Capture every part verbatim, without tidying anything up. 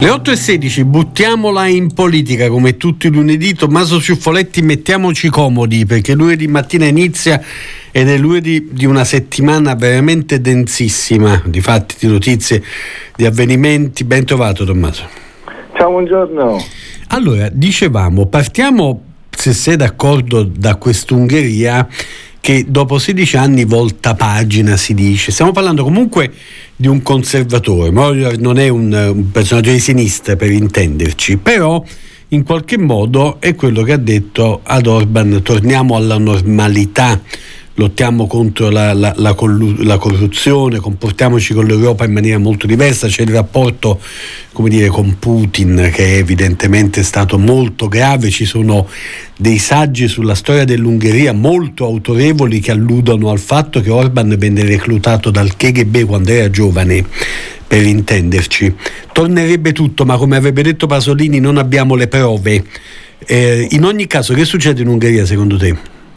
Le otto e sedici, buttiamola in politica come tutti i lunedì. Tommaso Ciuffoletti, mettiamoci comodi perché lunedì mattina inizia ed è lunedì di una settimana veramente densissima di fatti, di notizie, di avvenimenti. Ben trovato Tommaso. Ciao, buongiorno. Allora, dicevamo, partiamo, se sei d'accordo, da quest'Ungheria che dopo sedici anni volta pagina, si dice. Stiamo parlando comunque di un conservatore, non è un, un personaggio di sinistra per intenderci, però in qualche modo è quello che ha detto ad Orban: torniamo alla normalità, lottiamo contro la, la, la, collu- la corruzione, comportiamoci con l'Europa in maniera molto diversa. C'è il rapporto, come dire, con Putin, che è evidentemente stato molto grave. Ci sono dei saggi sulla storia dell'Ungheria molto autorevoli che alludono al fatto che Orban venne reclutato dal K G B quando era giovane, per intenderci. Tornerebbe tutto, ma come avrebbe detto Pasolini non abbiamo le prove. Eh, in ogni caso, che succede in Ungheria secondo te?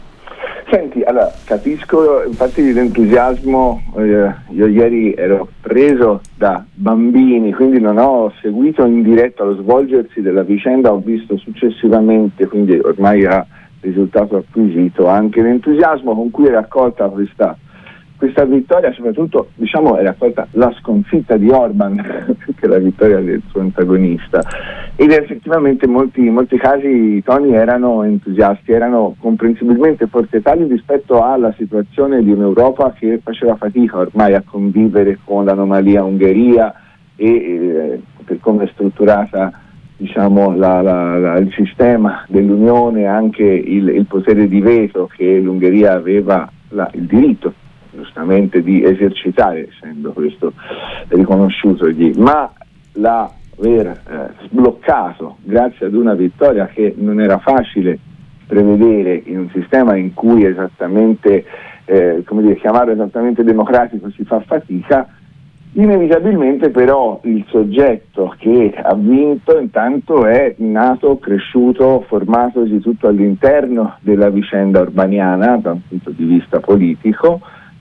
Senti, allora, capisco infatti l'entusiasmo. eh, io ieri ero preso da bambini, quindi non ho seguito in diretta lo svolgersi della vicenda, ho visto successivamente, quindi ormai ha risultato acquisito anche l'entusiasmo con cui è raccolta questa, questa vittoria, soprattutto diciamo è raccolta la sconfitta di Orban, che è la vittoria del suo antagonista. Ed effettivamente in molti, in molti casi i toni erano entusiasti, erano comprensibilmente forse tali rispetto alla situazione di un'Europa che faceva fatica ormai a convivere con l'anomalia Ungheria e eh, per come è strutturata, diciamo, la, la, la, il sistema dell'Unione, anche il, il potere di veto che l'Ungheria aveva la, il diritto giustamente di esercitare, essendo questo riconosciutogli, ma la aver eh, sbloccato grazie ad una vittoria che non era facile prevedere in un sistema in cui esattamente eh, come dire, chiamarlo esattamente democratico si fa fatica. Inevitabilmente però il soggetto che ha vinto intanto è nato, cresciuto, formatosi tutto all'interno della vicenda orbaniana da un punto di vista politico.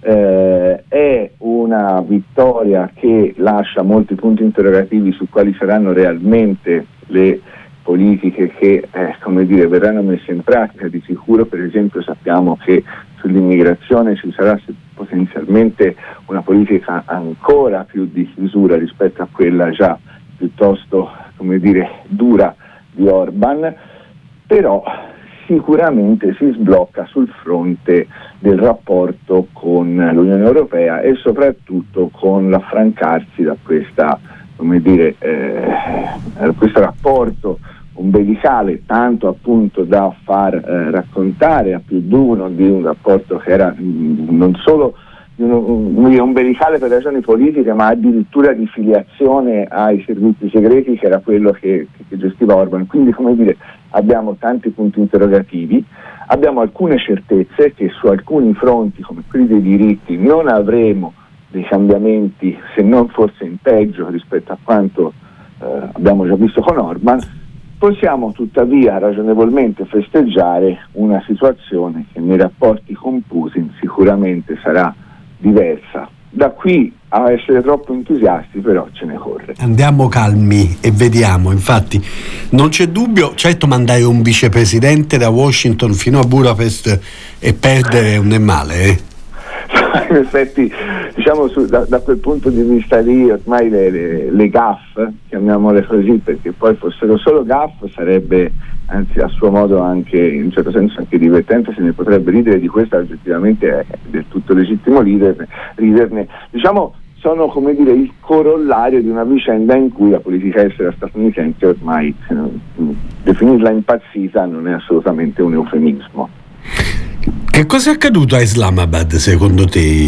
Eh, è una vittoria che lascia molti punti interrogativi su quali saranno realmente le politiche che eh, come dire, verranno messe in pratica. Di sicuro, per esempio, sappiamo che sull'immigrazione ci sarà potenzialmente una politica ancora più di chiusura rispetto a quella già piuttosto, come dire, dura di Orban, però sicuramente si sblocca sul fronte del rapporto con l'Unione Europea e soprattutto con l'affrancarsi da questa, come dire, eh, questo rapporto ombelicale, tanto appunto da far eh, raccontare a più di uno di un rapporto che era mh, non solo un, ombelicale per ragioni politiche, ma addirittura di filiazione ai servizi segreti, che era quello che, che gestiva Orban. Quindi, come dire, abbiamo tanti punti interrogativi, abbiamo alcune certezze che su alcuni fronti, come quelli dei diritti, non avremo dei cambiamenti, se non forse in peggio rispetto a quanto eh, abbiamo già visto con Orban. Possiamo tuttavia ragionevolmente festeggiare una situazione che nei rapporti con Putin sicuramente sarà diversa. Da qui a essere troppo entusiasti però ce ne corre. Andiamo calmi e vediamo. Infatti non c'è dubbio, certo, mandare un vicepresidente da Washington fino a Budapest e perdere non è male, eh? In effetti, diciamo, su, da, da quel punto di vista lì ormai le, le, le gaffe, chiamiamole così, perché poi fossero solo gaffe sarebbe, anzi a suo modo anche in un certo senso anche divertente, se ne potrebbe ridere di questa, oggettivamente è del tutto legittimo riderne, riderne. Diciamo, sono, come dire, il corollario di una vicenda in cui la politica estera statunitense ormai eh, definirla impazzita non è assolutamente un eufemismo. Che cosa è accaduto a Islamabad secondo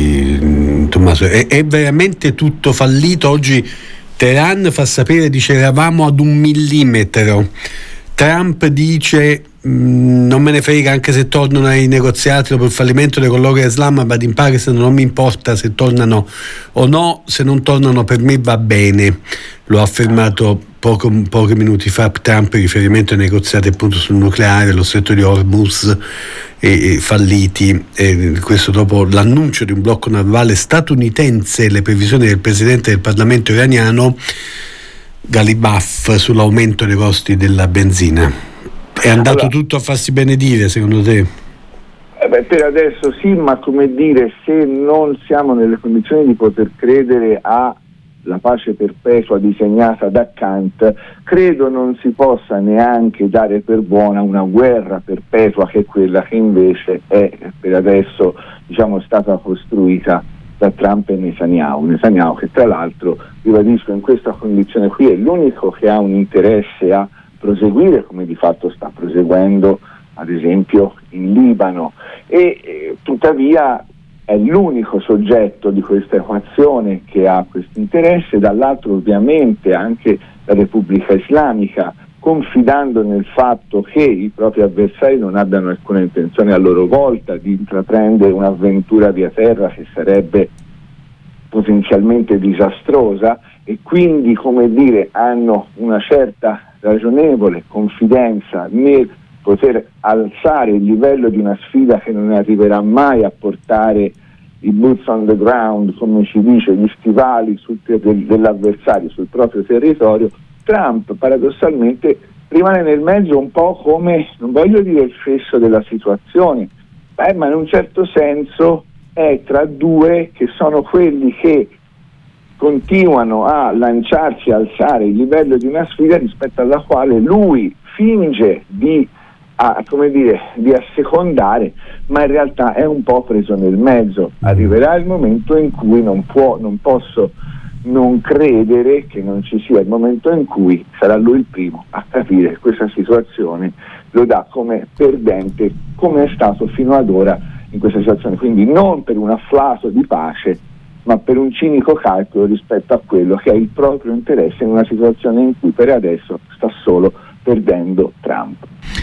te, Tommaso? È, è veramente tutto fallito? Oggi Teheran fa sapere, dice eravamo ad un millimetro. Trump dice mh, non me ne frega anche se tornano ai negoziati dopo il fallimento dei colloqui a Islamabad in Pakistan, non mi importa se tornano o no, se non tornano per me va bene. Lo ha affermato poco, pochi minuti fa Trump in riferimento ai negoziati appunto sul nucleare, lo stretto di Hormuz e, e falliti, e questo dopo l'annuncio di un blocco navale statunitense e le previsioni del presidente del Parlamento iraniano. Galibaff sull'aumento dei costi della benzina. È andato allora, tutto a farsi benedire, secondo te? Eh beh, per adesso sì, ma come dire, se non siamo nelle condizioni di poter credere alla pace perpetua disegnata da Kant, credo non si possa neanche dare per buona una guerra perpetua, che è quella che invece è per adesso, diciamo, stata costruita da Trump e Netanyahu. Netanyahu, che tra l'altro, ribadisco, in questa condizione qui è l'unico che ha un interesse a proseguire, come di fatto sta proseguendo ad esempio in Libano, e eh, tuttavia è l'unico soggetto di questa equazione che ha questo interesse. Dall'altro ovviamente anche la Repubblica Islamica, confidando nel fatto che i propri avversari non abbiano alcuna intenzione a loro volta di intraprendere un'avventura via terra che sarebbe potenzialmente disastrosa, e quindi, come dire, hanno una certa ragionevole confidenza nel poter alzare il livello di una sfida che non arriverà mai a portare i boots on the ground, come si dice, gli stivali sul ter- dell'avversario sul proprio territorio. Trump paradossalmente rimane nel mezzo un po' come, non voglio dire il fesso della situazione, beh, ma in un certo senso è tra due che sono quelli che continuano a lanciarsi, a alzare il livello di una sfida rispetto alla quale lui finge di a, come dire, di assecondare, ma in realtà è un po' preso nel mezzo. Arriverà il momento in cui non può, non posso non credere che non ci sia il momento in cui sarà lui il primo a capire che questa situazione lo dà come perdente, come è stato fino ad ora in questa situazione. Quindi non per un afflato di pace, ma per un cinico calcolo rispetto a quello che è il proprio interesse in una situazione in cui per adesso sta solo perdendo Trump.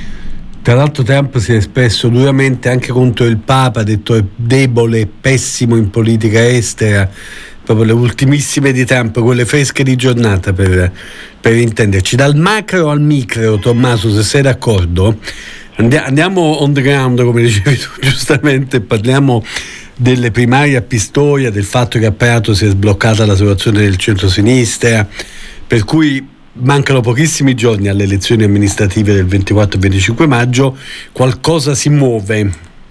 Tra l'altro Trump si è espresso duramente anche contro il Papa, ha detto è debole, pessimo in politica estera, proprio le ultimissime di Trump, quelle fresche di giornata per, per intenderci. Dal macro al micro, Tommaso, se sei d'accordo, andiamo on the ground, come dicevi tu giustamente, parliamo delle primarie a Pistoia, del fatto che a Prato si è sbloccata la situazione del centro-sinistra, per cui mancano pochissimi giorni alle elezioni amministrative del ventiquattro e venticinque maggio, qualcosa si muove.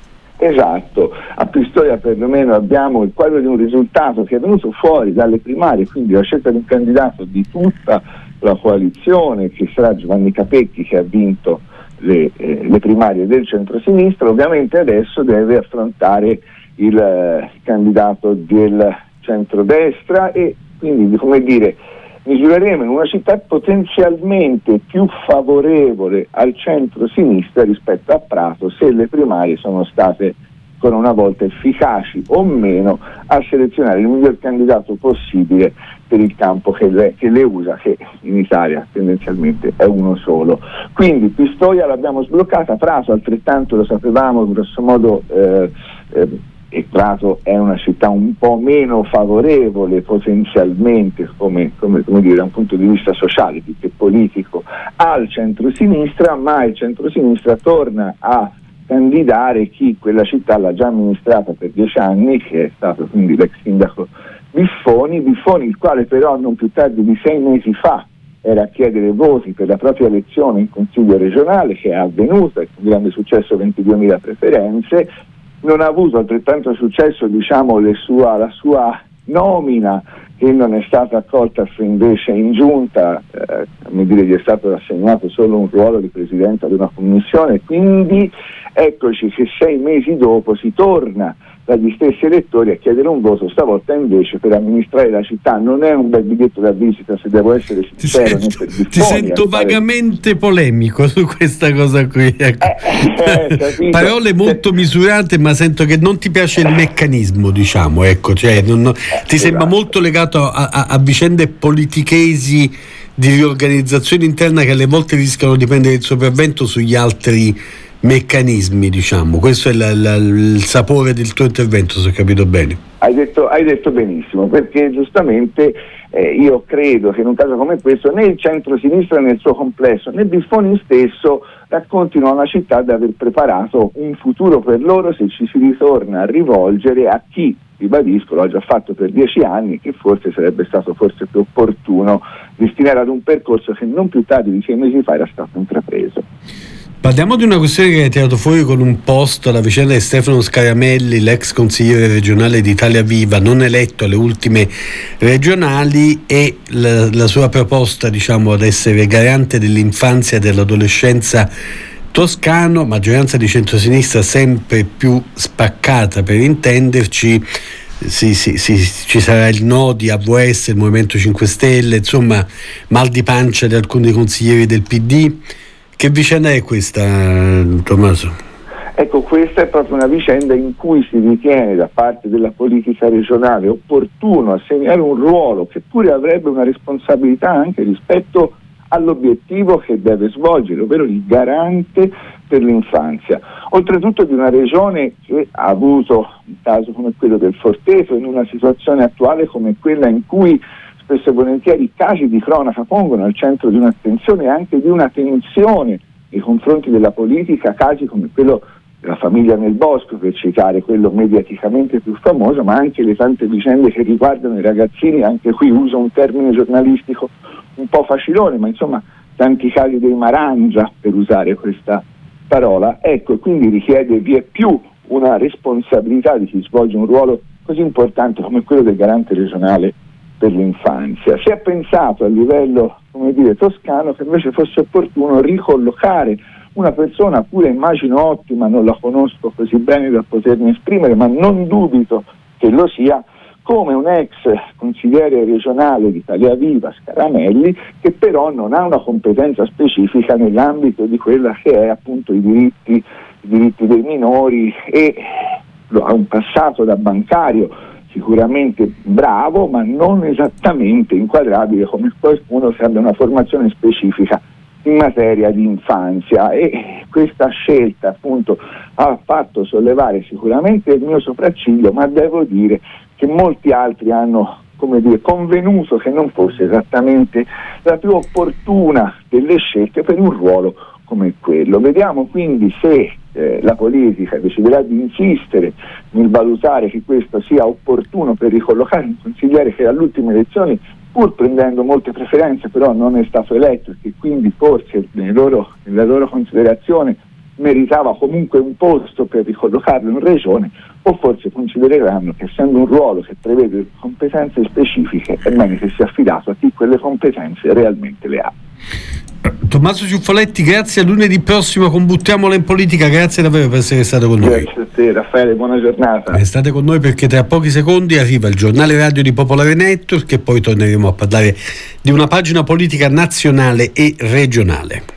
Esatto, a Pistoia perlomeno abbiamo il quadro di un risultato che è venuto fuori dalle primarie, quindi la scelta di un candidato di tutta la coalizione, che sarà Giovanni Capecchi, che ha vinto le, eh, le primarie del centro-sinistra. Ovviamente adesso deve affrontare il eh, candidato del centrodestra, e quindi, come dire, misureremo in una città potenzialmente più favorevole al centro-sinistra rispetto a Prato, se le primarie sono state ancora una volta efficaci o meno a selezionare il miglior candidato possibile per il campo che le, che le usa, che in Italia tendenzialmente è uno solo. Quindi Pistoia l'abbiamo sbloccata, Prato altrettanto lo sapevamo, grosso modo eh, eh, e Prato è una città un po' meno favorevole potenzialmente come, come, come dire, da un punto di vista sociale più che politico al centro-sinistra, ma il centro-sinistra torna a candidare chi quella città l'ha già amministrata per dieci anni, che è stato quindi l'ex sindaco Biffoni, Biffoni il quale però non più tardi di sei mesi fa era a chiedere voti per la propria elezione in consiglio regionale, che è avvenuta con grande successo, ventiduemila preferenze. Non ha avuto altrettanto successo, diciamo, le sua, la sua nomina, che non è stata accolta invece in giunta, eh, come dire, gli è stato assegnato solo un ruolo di presidente ad una commissione, quindi eccoci che sei mesi dopo si torna dagli stessi elettori a chiedere un voto, stavolta invece per amministrare la città. Non è un bel biglietto da visita, se devo essere sincero. Ti sento, ti sento vagamente polemico su questa cosa qui, ecco. eh, eh, parole molto misurate, ma sento che non ti piace il meccanismo, diciamo, ecco, cioè non, eh, ti esatto. Sembra molto legato a, a, a vicende politichesi di riorganizzazione interna che alle volte rischiano di prendere il sopravvento sugli altri meccanismi, diciamo. Questo è la, la, il sapore del tuo intervento, se ho capito bene. Hai detto, hai detto benissimo, perché giustamente eh, io credo che in un caso come questo né il centro-sinistra nel suo complesso né Biffoni stesso raccontino a una città di aver preparato un futuro per loro, se ci si ritorna a rivolgere a chi ribadisco, l'ho già fatto per dieci anni, che forse sarebbe stato forse più opportuno destinare ad un percorso che non più tardi di sei mesi fa era stato intrapreso. Parliamo di una questione che hai tirato fuori con un post, la vicenda di Stefano Scaramelli, l'ex consigliere regionale di Italia Viva, non eletto alle ultime regionali, e la, la sua proposta, diciamo, ad essere garante dell'infanzia e dell'adolescenza toscano, maggioranza di centrosinistra sempre più spaccata per intenderci. Sì, sì, sì, ci sarà il no di A V S, il Movimento cinque Stelle, insomma mal di pancia di alcuni consiglieri del P D. Che vicenda è questa, Tommaso? Ecco, questa è proprio una vicenda in cui si ritiene da parte della politica regionale opportuno assegnare un ruolo che pure avrebbe una responsabilità anche rispetto all'obiettivo che deve svolgere, ovvero il garante per l'infanzia. Oltretutto di una regione che ha avuto un caso come quello del Forteto, in una situazione attuale come quella in cui spesso e volentieri i casi di cronaca pongono al centro di un'attenzione e anche di una tensione nei confronti della politica, casi come quello della famiglia nel bosco, per citare quello mediaticamente più famoso, ma anche le tante vicende che riguardano i ragazzini, anche qui uso un termine giornalistico un po' facilone, ma insomma tanti casi dei Marangia, per usare questa parola. Ecco, quindi richiede vie più una responsabilità di chi svolge un ruolo così importante come quello del garante regionale per l'infanzia. Si è pensato a livello, come dire, toscano che invece fosse opportuno ricollocare una persona, pure immagino ottima, non la conosco così bene da potermi esprimere, ma non dubito che lo sia, come un ex consigliere regionale di Italia Viva, Scaramelli, che però non ha una competenza specifica nell'ambito di quella che è appunto i diritti, i diritti dei minori, e ha un passato da bancario sicuramente bravo, ma non esattamente inquadrabile come qualcuno che abbia una formazione specifica in materia di infanzia, e questa scelta appunto ha fatto sollevare sicuramente il mio sopracciglio, ma devo dire che molti altri hanno, come dire, convenuto che non fosse esattamente la più opportuna delle scelte per un ruolo come quello. Vediamo quindi se eh, la politica deciderà di insistere nel valutare che questo sia opportuno per ricollocare un consigliere che alle ultime elezioni, pur prendendo molte preferenze, però non è stato eletto e che quindi forse nelle loro, nella loro considerazione meritava comunque un posto per ricollocarlo in regione, o forse considereranno che essendo un ruolo che prevede competenze specifiche è meglio che sia affidato a chi quelle competenze realmente le ha. Tommaso Ciuffoletti, grazie, a lunedì prossimo con Buttiamola in Politica, grazie davvero per essere stato con noi. Grazie a te Raffaele, buona giornata. E state con noi perché tra pochi secondi arriva il giornale radio di Popolare Network e poi torneremo a parlare di una pagina politica nazionale e regionale.